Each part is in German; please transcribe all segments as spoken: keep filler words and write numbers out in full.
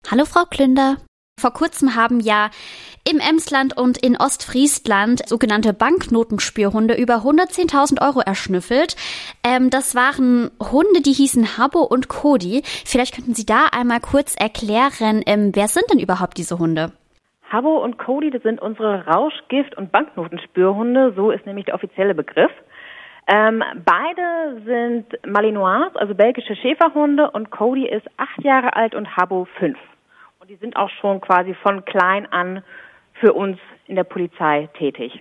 Hallo Frau Klünder. Vor kurzem haben ja im Emsland und in Ostfriesland sogenannte Banknotenspürhunde über hundertzehntausend Euro erschnüffelt. Ähm, das waren Hunde, die hießen Habbo und Cody. Vielleicht könnten Sie da einmal kurz erklären, ähm, wer sind denn überhaupt diese Hunde? Habbo und Cody, das sind unsere Rauschgift- und Banknotenspürhunde, so ist nämlich der offizielle Begriff. Ähm, beide sind Malinois, also belgische Schäferhunde, und Cody ist acht Jahre alt und Habbo fünf. Und die sind auch schon quasi von klein an für uns in der Polizei tätig.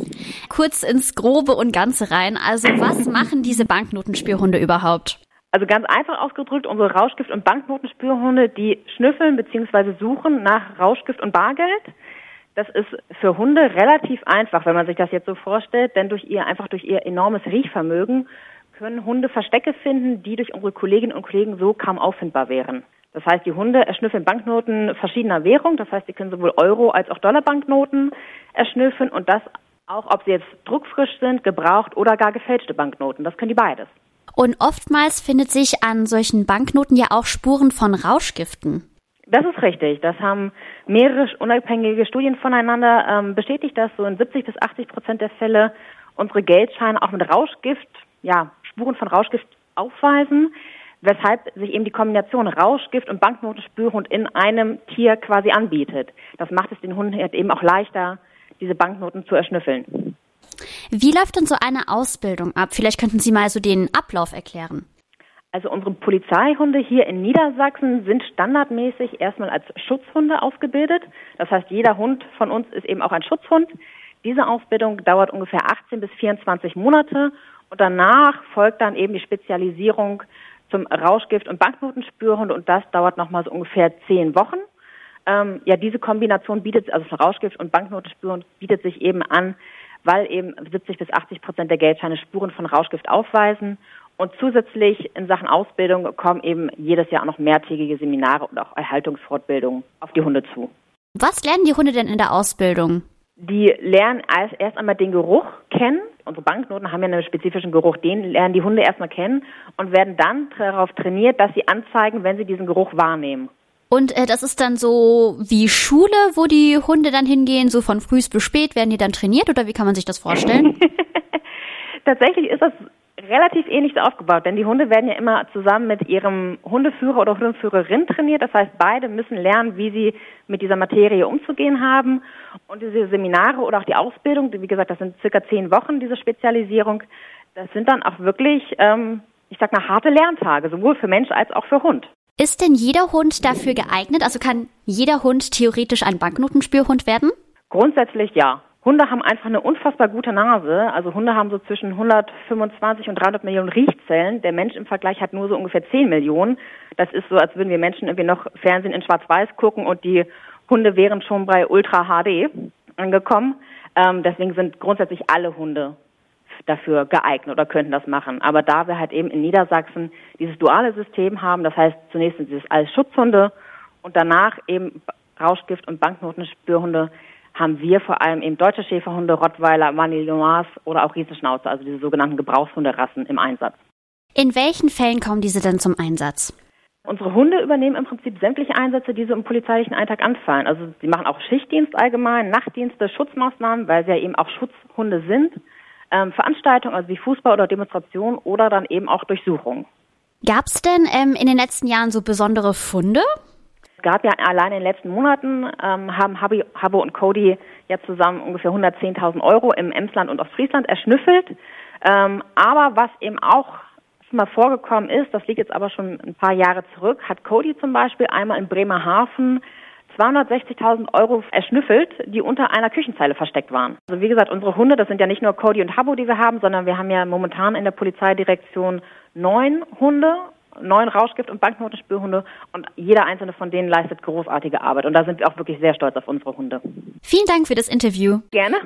Kurz ins Grobe und Ganze rein. Also was machen diese Banknotenspürhunde überhaupt? Also ganz einfach ausgedrückt, unsere Rauschgift- und Banknotenspürhunde, die schnüffeln bzw. suchen nach Rauschgift und Bargeld. Das ist für Hunde relativ einfach, wenn man sich das jetzt so vorstellt, denn durch ihr, einfach durch ihr enormes Riechvermögen können Hunde Verstecke finden, die durch unsere Kolleginnen und Kollegen so kaum auffindbar wären. Das heißt, die Hunde erschnüffeln Banknoten verschiedener Währung, das heißt, sie können sowohl Euro- als auch Dollarbanknoten erschnüffeln und das auch, ob sie jetzt druckfrisch sind, gebraucht oder gar gefälschte Banknoten, das können die beides. Und oftmals findet sich an solchen Banknoten ja auch Spuren von Rauschgiften. Das ist richtig. Das haben mehrere unabhängige Studien voneinander ähm, bestätigt, dass so in siebzig bis achtzig Prozent der Fälle unsere Geldscheine auch mit Rauschgift, ja, Spuren von Rauschgift aufweisen, weshalb sich eben die Kombination Rauschgift und Banknotenspürhund in einem Tier quasi anbietet. Das macht es den Hunden eben auch leichter, diese Banknoten zu erschnüffeln. Wie läuft denn so eine Ausbildung ab? Vielleicht könnten Sie mal so den Ablauf erklären. Also unsere Polizeihunde hier in Niedersachsen sind standardmäßig erstmal als Schutzhunde ausgebildet. Das heißt, jeder Hund von uns ist eben auch ein Schutzhund. Diese Ausbildung dauert ungefähr achtzehn bis vierundzwanzig Monate und danach folgt dann eben die Spezialisierung zum Rauschgift- und Banknotenspürhund und das dauert nochmal so ungefähr zehn Wochen. Ähm, ja, diese Kombination bietet, also Rauschgift- und Banknotenspürhund bietet sich eben an, weil eben siebzig bis achtzig Prozent der Geldscheine Spuren von Rauschgift aufweisen. Und zusätzlich in Sachen Ausbildung kommen eben jedes Jahr auch noch mehrtägige Seminare und auch Erhaltungsfortbildungen auf die Hunde zu. Was lernen die Hunde denn in der Ausbildung? Die lernen erst einmal den Geruch kennen. Unsere Banknoten haben ja einen spezifischen Geruch. Den lernen die Hunde erstmal kennen und werden dann darauf trainiert, dass sie anzeigen, wenn sie diesen Geruch wahrnehmen. Und äh, das ist dann so wie Schule, wo die Hunde dann hingehen, so von früh bis spät werden die dann trainiert oder wie kann man sich das vorstellen? Tatsächlich ist das relativ ähnlich so aufgebaut, denn die Hunde werden ja immer zusammen mit ihrem Hundeführer oder Hundeführerin trainiert. Das heißt, beide müssen lernen, wie sie mit dieser Materie umzugehen haben. Und diese Seminare oder auch die Ausbildung, wie gesagt, das sind circa zehn Wochen, diese Spezialisierung, das sind dann auch wirklich, ähm, ich sag mal, harte Lerntage, sowohl für Mensch als auch für Hund. Ist denn jeder Hund dafür geeignet? Also kann jeder Hund theoretisch ein Banknotenspürhund werden? Grundsätzlich ja. Hunde haben einfach eine unfassbar gute Nase. Also Hunde haben so zwischen hundertfünfundzwanzig und dreihundert Millionen Riechzellen. Der Mensch im Vergleich hat nur so ungefähr zehn Millionen. Das ist so, als würden wir Menschen irgendwie noch Fernsehen in Schwarz-Weiß gucken und die Hunde wären schon bei Ultra H D angekommen. Ähm, deswegen sind grundsätzlich alle Hunde dafür geeignet oder könnten das machen. Aber da wir halt eben in Niedersachsen dieses duale System haben, das heißt zunächst sind es als Schutzhunde und danach eben Rauschgift- und Banknotenspürhunde, haben wir vor allem eben deutsche Schäferhunde, Rottweiler, Malinois oder auch Riesenschnauzer, also diese sogenannten Gebrauchshunderassen im Einsatz. In welchen Fällen kommen diese denn zum Einsatz? Unsere Hunde übernehmen im Prinzip sämtliche Einsätze, die so im polizeilichen Alltag anfallen. Also sie machen auch Schichtdienst allgemein, Nachtdienste, Schutzmaßnahmen, weil sie ja eben auch Schutzhunde sind, ähm, Veranstaltungen, also wie Fußball oder Demonstrationen oder dann eben auch Durchsuchungen. Gab es denn ähm, in den letzten Jahren so besondere Funde? Es gab ja allein in den letzten Monaten, ähm, haben Habbo, Habbo und Cody ja zusammen ungefähr hundertzehntausend Euro im Emsland und Ostfriesland erschnüffelt. Ähm, aber was eben auch schon mal vorgekommen ist, das liegt jetzt aber schon ein paar Jahre zurück, hat Cody zum Beispiel einmal in Bremerhaven zweihundertsechzigtausend Euro erschnüffelt, die unter einer Küchenzeile versteckt waren. Also wie gesagt, unsere Hunde, das sind ja nicht nur Cody und Habbo, die wir haben, sondern wir haben ja momentan in der Polizeidirektion neun Hunde, neun Rauschgift- und Banknotenspürhunde und jeder einzelne von denen leistet großartige Arbeit. Und da sind wir auch wirklich sehr stolz auf unsere Hunde. Vielen Dank für das Interview. Gerne.